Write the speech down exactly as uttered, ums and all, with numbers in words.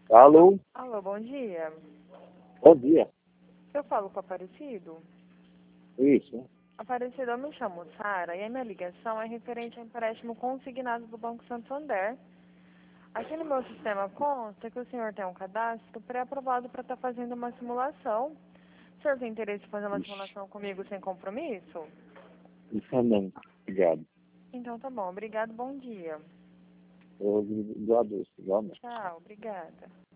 Alô? Alô, bom dia. Bom dia. Eu falo com o Aparecido? Isso. Aparecido, eu me chamo Sara e a minha ligação é referente ao empréstimo consignado do Banco Santander. Aqui no meu sistema consta que o senhor tem um cadastro pré-aprovado para estar fazendo uma simulação. O senhor tem interesse em fazer uma Ixi, simulação comigo sem compromisso? isso não. Obrigado. Então tá bom, obrigado, bom dia. Eu do adoço, igualmente. Tchau, obrigada.